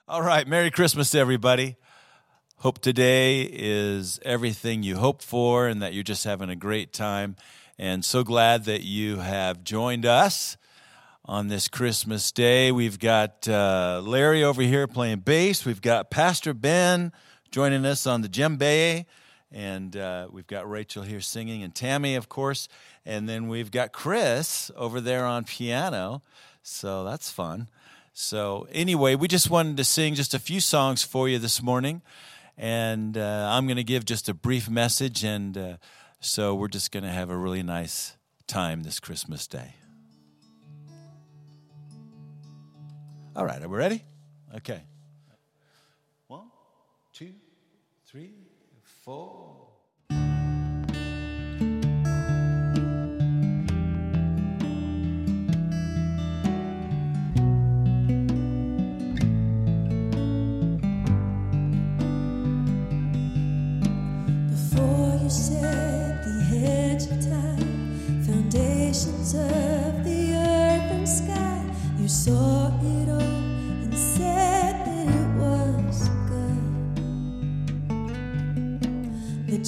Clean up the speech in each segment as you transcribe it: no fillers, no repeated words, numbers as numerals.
All right, Merry Christmas to everybody. Hope today is everything you hope for and that you're just having a great time. And so glad that you have joined us on this Christmas day. We've got Larry over here playing bass. We've got Pastor Ben joining us on the djembe. And we've got Rachel here singing and Tammy, of course. And then we've got Chris over there on piano. So that's fun. So anyway, we just wanted to sing just a few songs for you this morning. And I'm going to give just a brief message. And so we're just going to have a really nice time this Christmas day. All right, are we ready? Okay. 1, 2, 3, 4. Before you set the edge of time, foundations of the earth and sky, you saw it all and said that it was good. The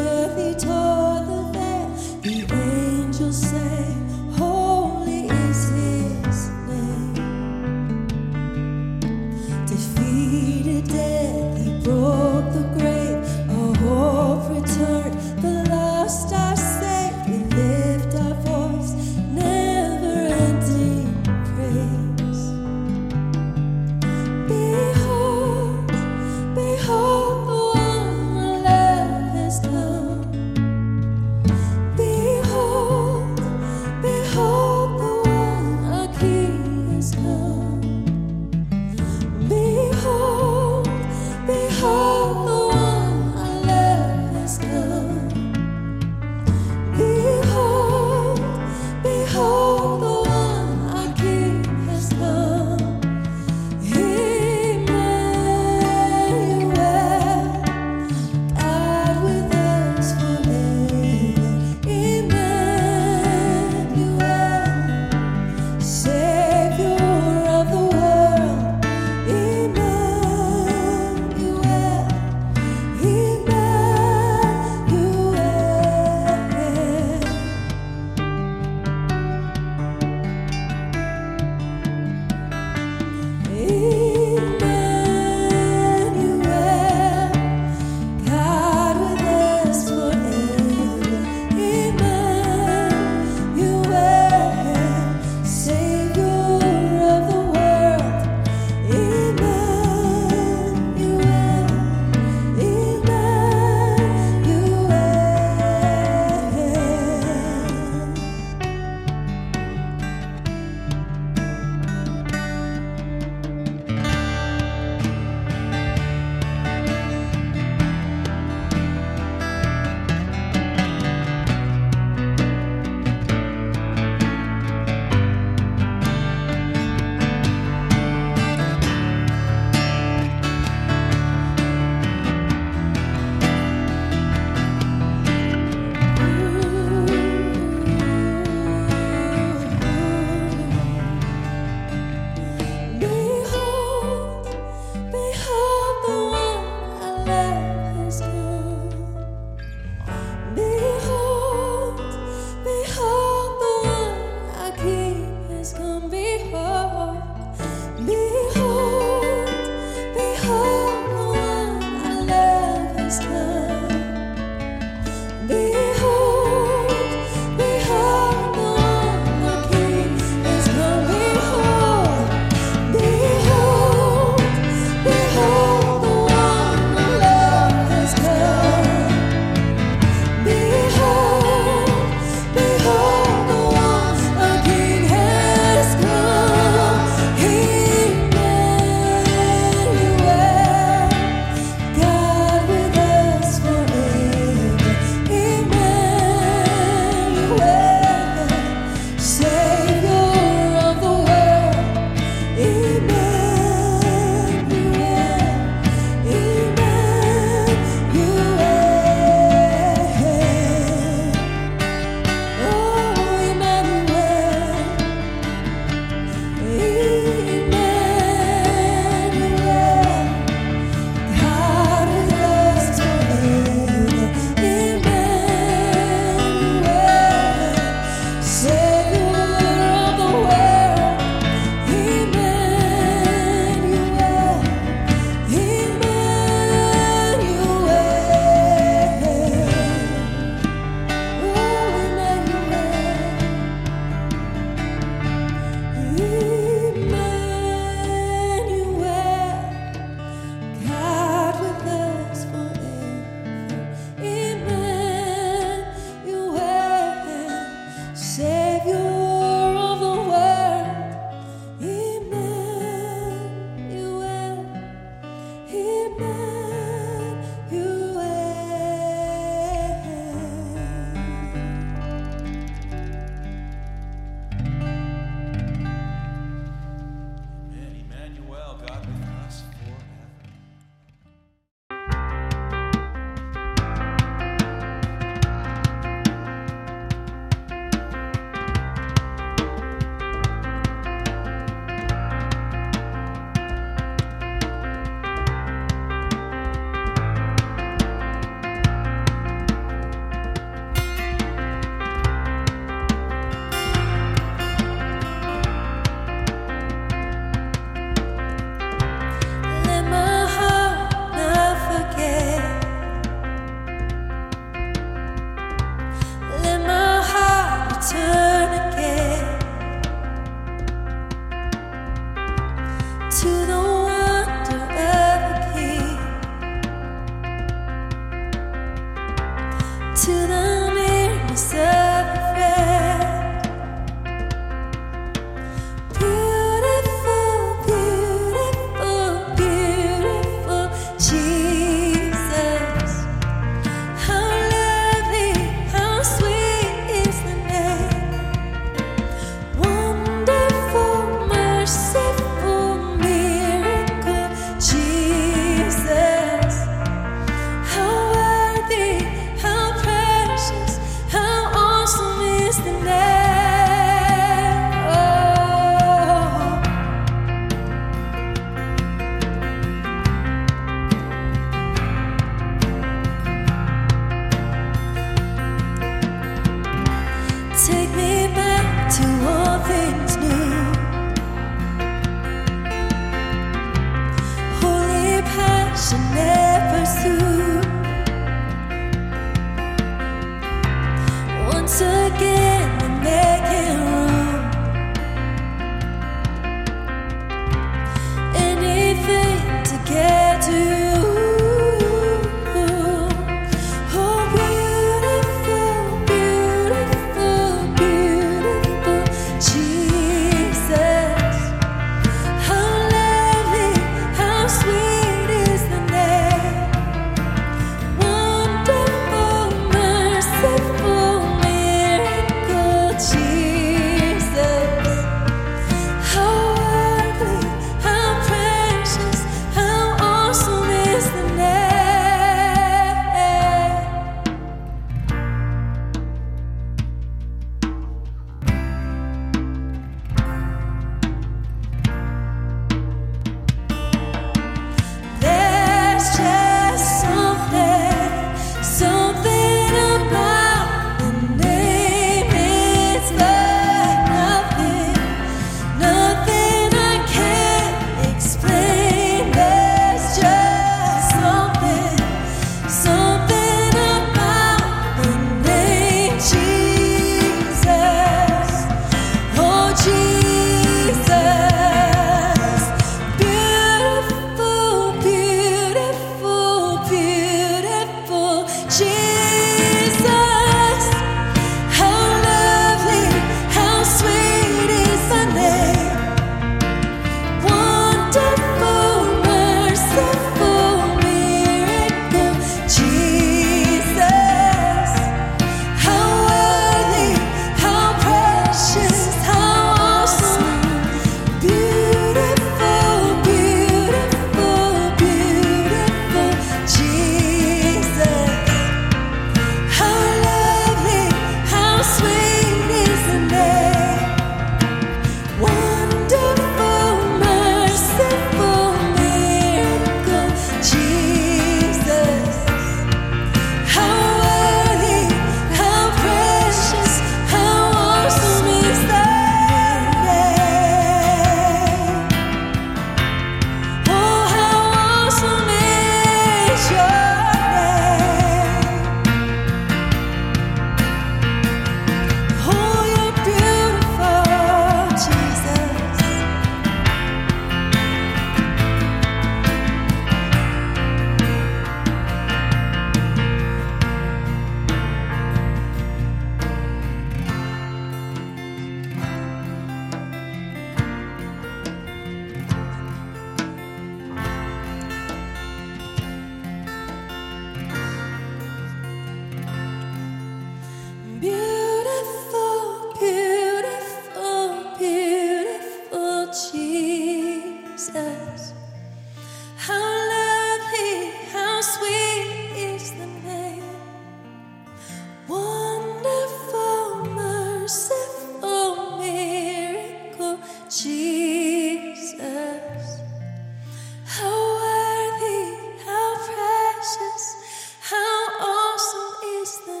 Jesus. How worthy, how precious, how awesome is the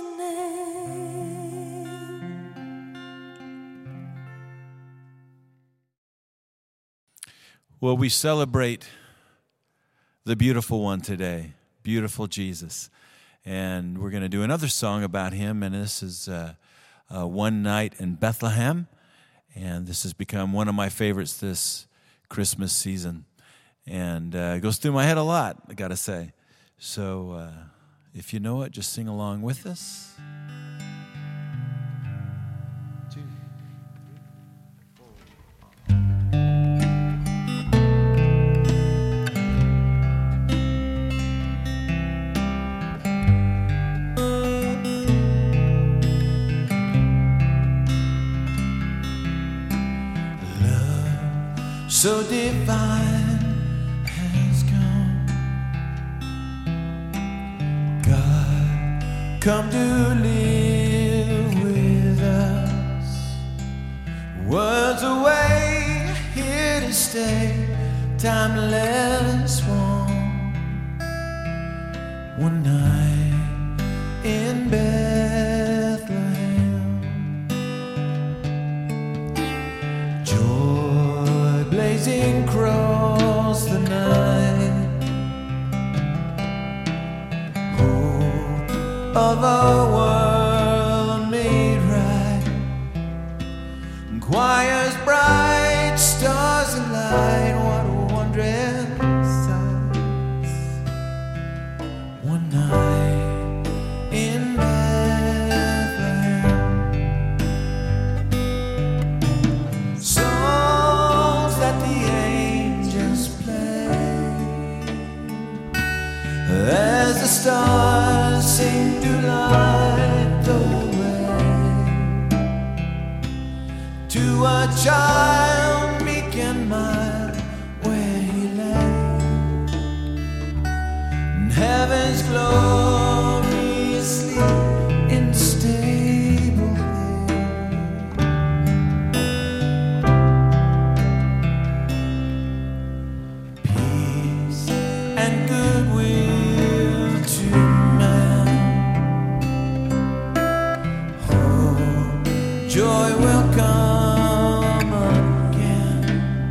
name. Well, we celebrate the beautiful one today, beautiful Jesus. And we're going to do another song about him, and this is One Night in Bethlehem. And this has become one of my favorites this Christmas season. And it goes through my head a lot, I got to say. So if you know it, just sing along with us. 2, 3, 4. So divine has come, God come to live with us. Worlds away, here to stay, timeless one. One night in Bethlehem, joy blazing across the night, hope of a world made right, choirs bright, stars alight, what a wondrous sight. One night in Bethlehem, songs that the angels play as the stars seem to light the way to a child meek and mild where he lay in heaven's gloriously unstable peace and goodwill to man, hope, joy will come again.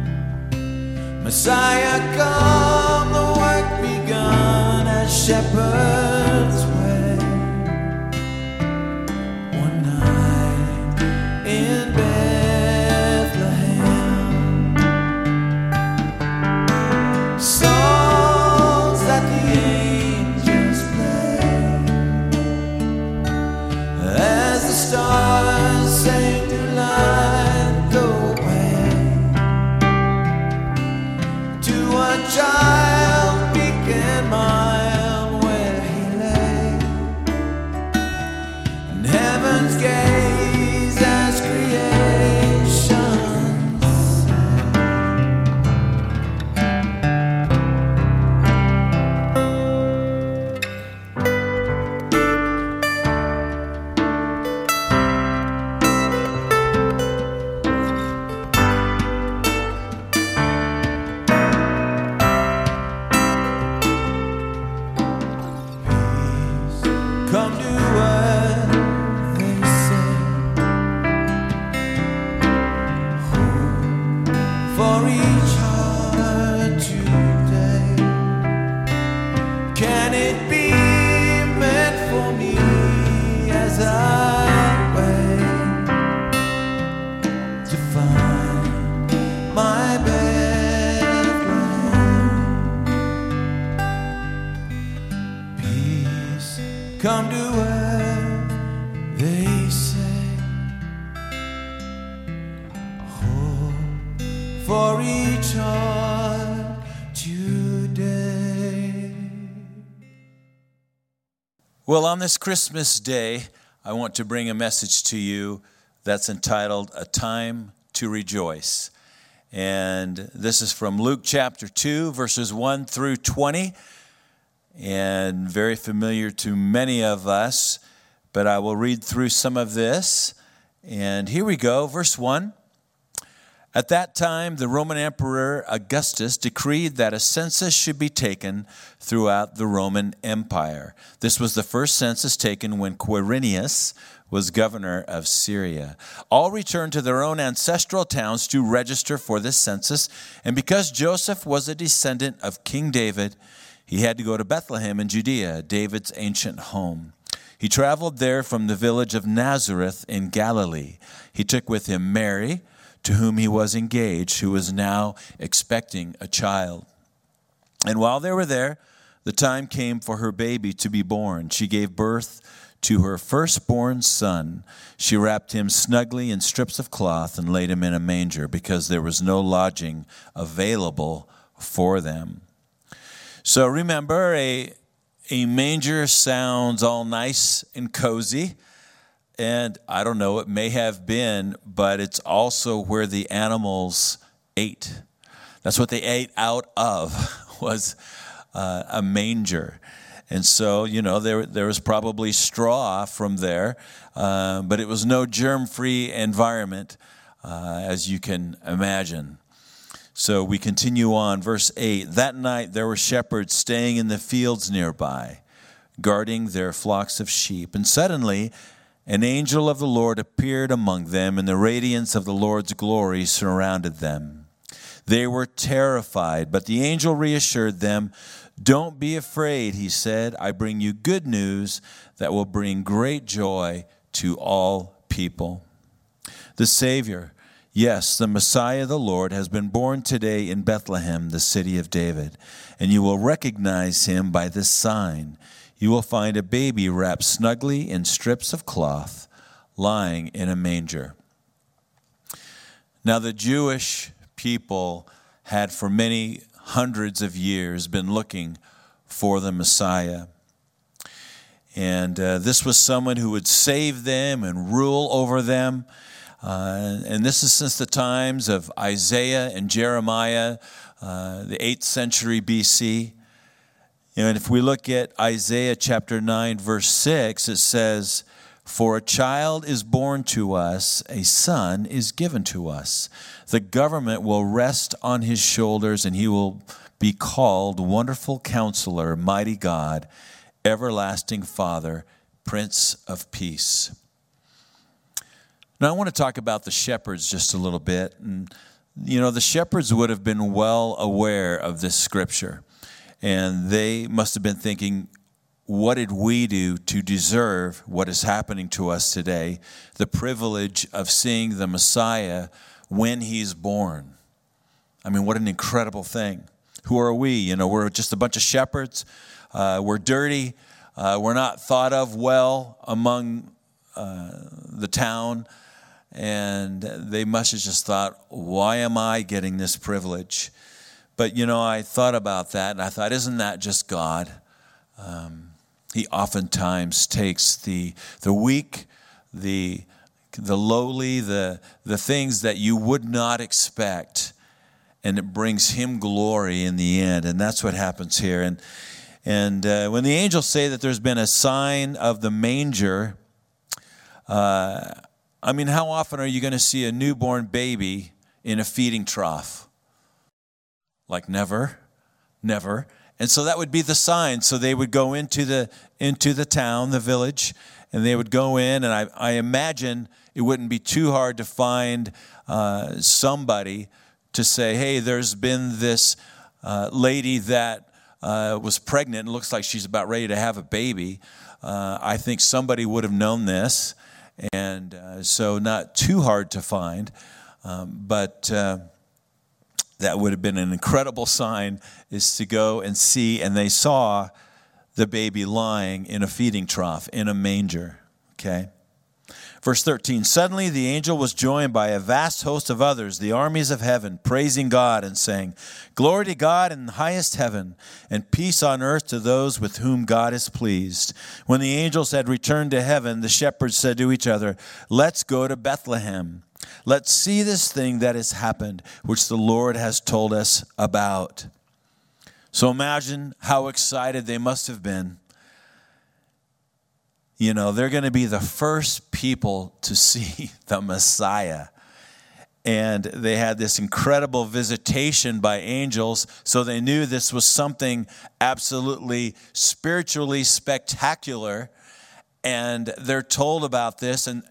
Messiah come, the work begun as shepherds wait. One night in Bethlehem, songs that the angels play as the stars sang to light the way to a child meek and mild where he lay in heaven's gaze as creation come do what they say, hope for each heart today. Can it be meant for me as I wait to find my Bethlehem? Peace come to earth, they say, hope for each heart today. Well, on this Christmas day, I want to bring a message to you that's entitled A Time to Rejoice. And this is from Luke chapter 2, verses 1 through 20. And very familiar to many of us, but I will read through some of this. And here we go, verse 1. At that time, the Roman Emperor Augustus decreed that a census should be taken throughout the Roman Empire. This was the first census taken when Quirinius was governor of Syria. All returned to their own ancestral towns to register for this census, and because Joseph was a descendant of King David, he had to go to Bethlehem in Judea, David's ancient home. He traveled there from the village of Nazareth in Galilee. He took with him Mary, to whom he was engaged, who was now expecting a child. And while they were there, the time came for her baby to be born. She gave birth to her firstborn son. She wrapped him snugly in strips of cloth and laid him in a manger because there was no lodging available for them. So remember, a manger sounds all nice and cozy. And I don't know, it may have been, but it's also where the animals ate. That's what they ate out of, was a manger. And so, there was probably straw from there, but it was no germ-free environment, as you can imagine. So we continue on, verse 8. That night there were shepherds staying in the fields nearby, guarding their flocks of sheep. And suddenly an angel of the Lord appeared among them, and the radiance of the Lord's glory surrounded them. They were terrified, but the angel reassured them. Don't be afraid, he said. I bring you good news that will bring great joy to all people. The Savior, yes, the Messiah, the Lord, has been born today in Bethlehem, the city of David, and you will recognize him by this sign. You will find a baby wrapped snugly in strips of cloth, lying in a manger. Now, the Jewish people had for many hundreds of years been looking for the Messiah. And this was someone who would save them and rule over them. And this is since the times of Isaiah and Jeremiah, the 8th century BC. And if we look at Isaiah chapter 9, verse 6, it says, For a child is born to us, a son is given to us. The government will rest on his shoulders, and he will be called Wonderful Counselor, Mighty God, Everlasting Father, Prince of Peace. Now I want to talk about the shepherds just a little bit. And, the shepherds would have been well aware of this scripture. And they must have been thinking, what did we do to deserve what is happening to us today? The privilege of seeing the Messiah when he's born. I mean, what an incredible thing. Who are we? We're just a bunch of shepherds. We're dirty. We're not thought of well among the town. And they must have just thought, why am I getting this privilege? But, I thought about that, and I thought, isn't that just God? He oftentimes takes the weak, the lowly, the things that you would not expect, and it brings him glory in the end. And that's what happens here. And when the angels say that there's been a sign of the manger, how often are you going to see a newborn baby in a feeding trough? Like never. And so that would be the sign. So they would go into the town, the village, and they would go in, and I imagine it wouldn't be too hard to find somebody to say, hey, there's been this lady that was pregnant and looks like she's about ready to have a baby. I think somebody would have known this, and so not too hard to find, but that would have been an incredible sign, is to go and see, and they saw the baby lying in a feeding trough, in a manger, okay? Verse 13, suddenly the angel was joined by a vast host of others, the armies of heaven, praising God and saying, Glory to God in the highest heaven, and peace on earth to those with whom God is pleased. When the angels had returned to heaven, the shepherds said to each other, Let's go to Bethlehem. Let's see this thing that has happened, which the Lord has told us about. So imagine how excited they must have been. They're going to be the first people to see the Messiah. And they had this incredible visitation by angels, so they knew this was something absolutely spiritually spectacular. And they're told about this, and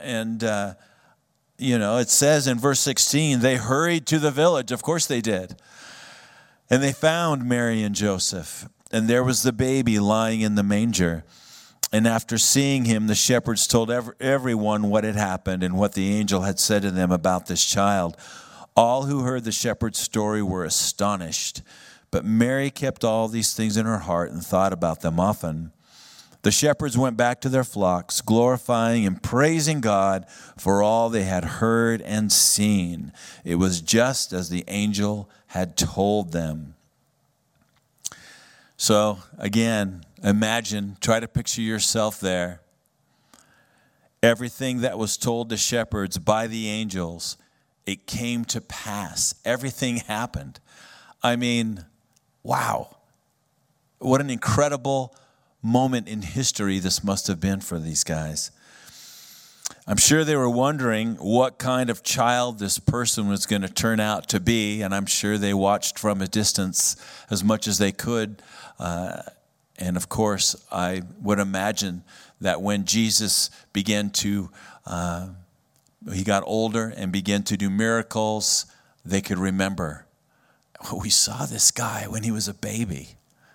it says in verse 16, they hurried to the village. Of course they did. And they found Mary and Joseph, and there was the baby lying in the manger. And after seeing him, the shepherds told everyone what had happened and what the angel had said to them about this child. All who heard the shepherd's story were astonished. But Mary kept all these things in her heart and thought about them often. The shepherds went back to their flocks, glorifying and praising God for all they had heard and seen. It was just as the angel had told them. So, again, imagine, try to picture yourself there. Everything that was told the shepherds by the angels, it came to pass. Everything happened. I mean, wow. What an incredible moment in history this must have been for these guys. I'm sure they were wondering what kind of child this person was going to turn out to be, and I'm sure they watched from a distance as much as they could. And of course, I would imagine that when Jesus began to, he got older and began to do miracles, they could remember, we saw this guy when he was a baby.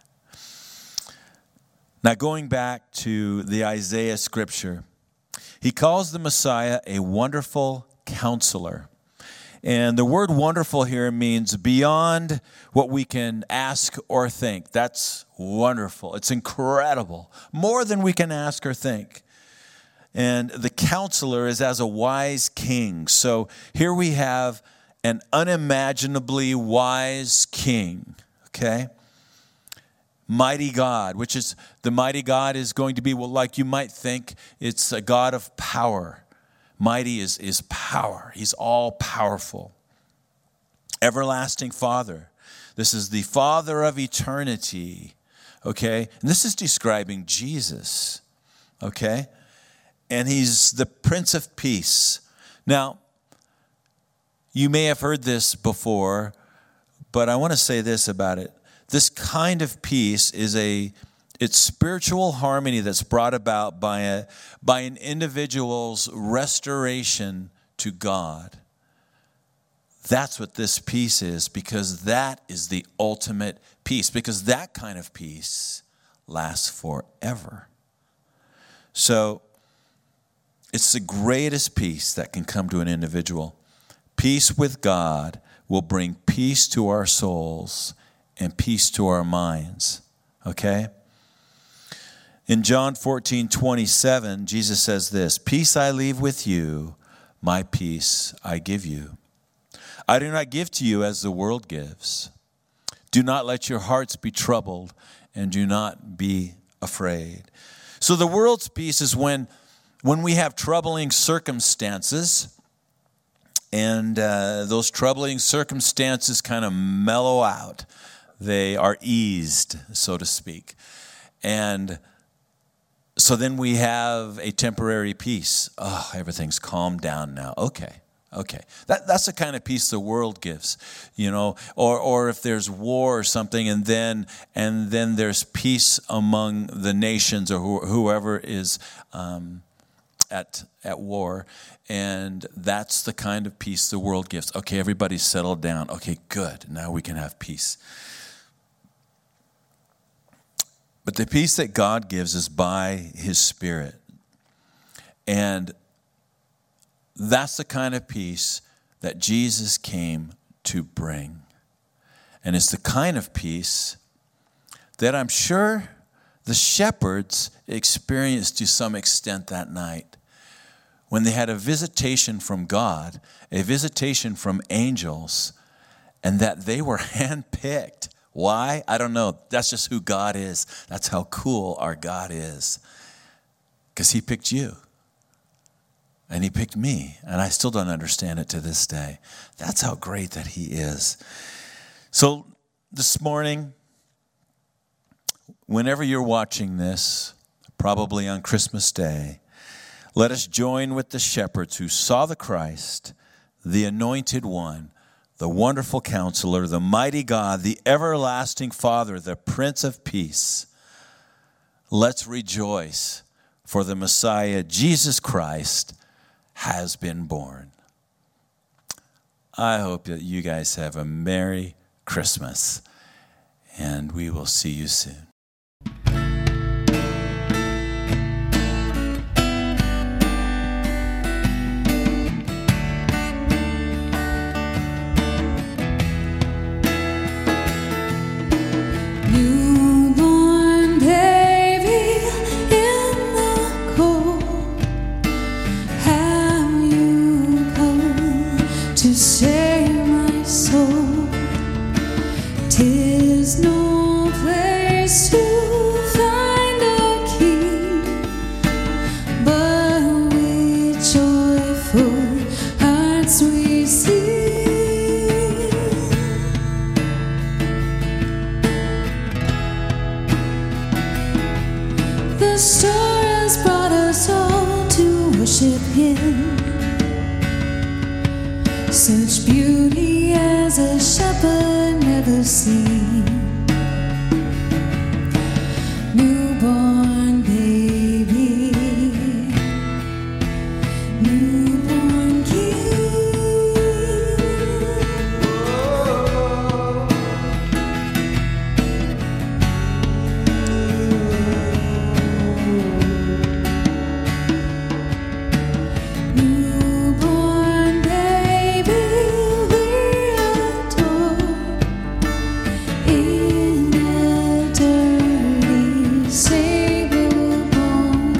Now, going back to the Isaiah scripture, he calls the Messiah a wonderful counselor. And the word wonderful here means beyond what we can ask or think. That's wonderful. It's incredible. More than we can ask or think. And the counselor is as a wise king. So here we have an unimaginably wise king, okay? Mighty God, which is, the mighty God is going to be, well, like you might think, it's a God of power. Mighty is power. He's all powerful. Everlasting Father. This is the Father of eternity. Okay? And this is describing Jesus. Okay? And he's the Prince of Peace. Now, you may have heard this before, but I want to say this about it. This kind of peace is it's spiritual harmony that's brought about by an individual's restoration to God. That's what this peace is, because that is the ultimate peace, because that kind of peace lasts forever. So it's the greatest peace that can come to an individual. Peace with God will bring peace to our souls and peace to our minds. Okay? In John 14:27, Jesus says this, "Peace I leave with you, my peace I give you. I do not give to you as the world gives. Do not let your hearts be troubled, and do not be afraid." So the world's peace is when we have troubling circumstances, and those troubling circumstances kind of mellow out. They are eased, so to speak. And so then we have a temporary peace. Oh, everything's calmed down now. Okay. That's the kind of peace the world gives, or if there's war or something, and then there's peace among the nations or whoever is at war, and that's the kind of peace the world gives. Okay, everybody's settled down. Okay, good. Now we can have peace. But the peace that God gives is by His Spirit. And that's the kind of peace that Jesus came to bring. And it's the kind of peace that I'm sure the shepherds experienced to some extent that night, when they had a visitation from God, a visitation from angels, and that they were handpicked. Why? I don't know. That's just who God is. That's how cool our God is. Because He picked you. And He picked me. And I still don't understand it to this day. That's how great that He is. So this morning, whenever you're watching this, probably on Christmas Day, let us join with the shepherds who saw the Christ. the Anointed One, the Wonderful Counselor, the Mighty God, the Everlasting Father, the Prince of Peace. Let's rejoice, for the Messiah, Jesus Christ, has been born. I hope that you guys have a Merry Christmas, and we will see you soon. Newborn baby in the cold, have you come to save my soul? 'Tis no place to find a king, but with joyful hearts we sing. The star has brought us all to worship Him. Such beauty as a shepherd never seen. Newborn baby, newborn king. Newborn baby, we adore. In a dirty stable born.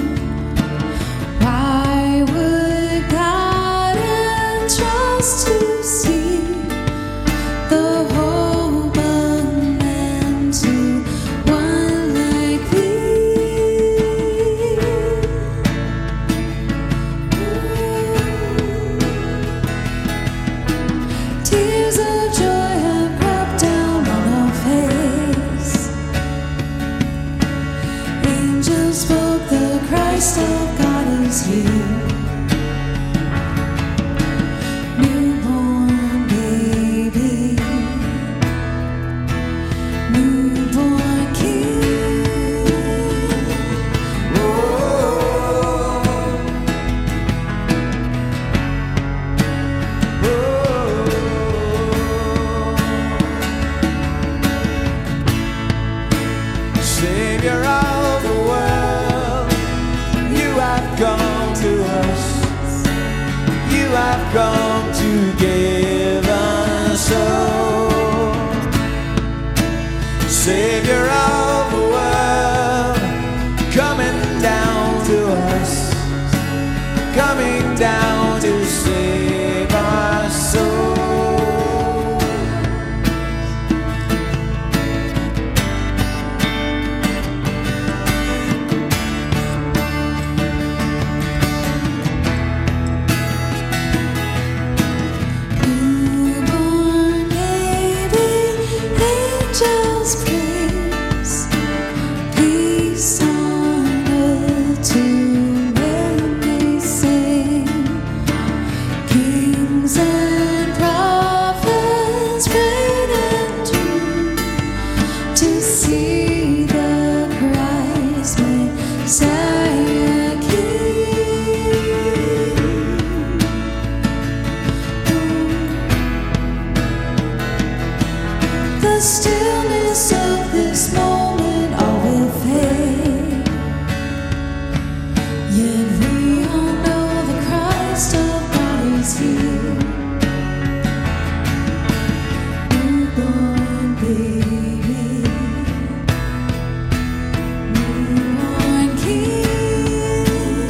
Why would God entrust to see the hope of man to one like thee? Tears of joy have crept down on our face. Angels spoke, the Christ of God is here. Newborn baby, newborn king. Savior of the world, you have come to us. You have come to give us hope. Savior of the world, coming down to us, coming down to save our soul. Newborn baby, angels praise. Peace on earth to men they sing. Kings and prophets prayed and dreamed to see the Christ Messiah King. The stillness of this moment all will fade. Yet we all know the Christ of God is here. Newborn baby, newborn king.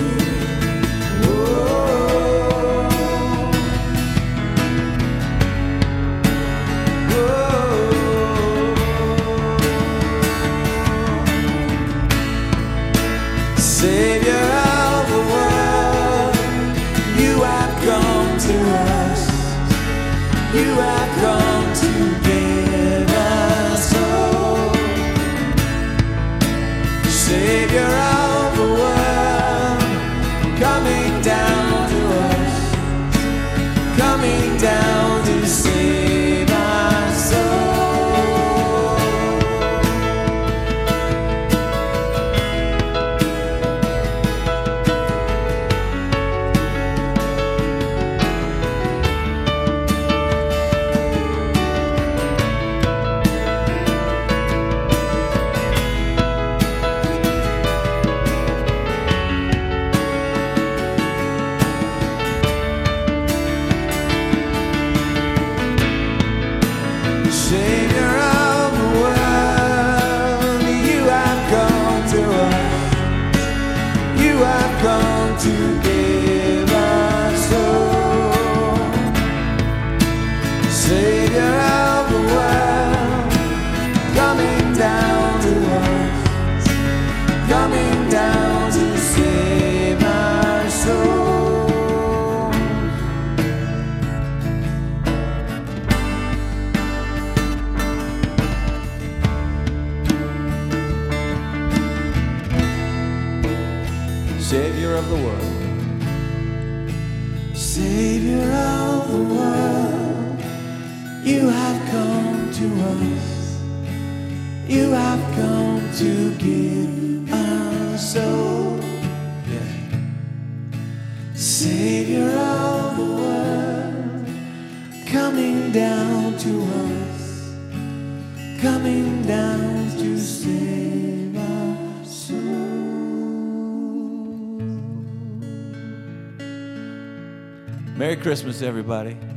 Savior of the world, you have come to us. You have come to give us hope. Savior of the world, coming down to us, coming Savior of the world, coming down to us, coming down to save our soul. Savior of the world, Savior of the world, you have come to us, you have come to give our soul. Yeah. Savior of the world, coming down to us, coming down to save our soul. Merry Christmas, everybody.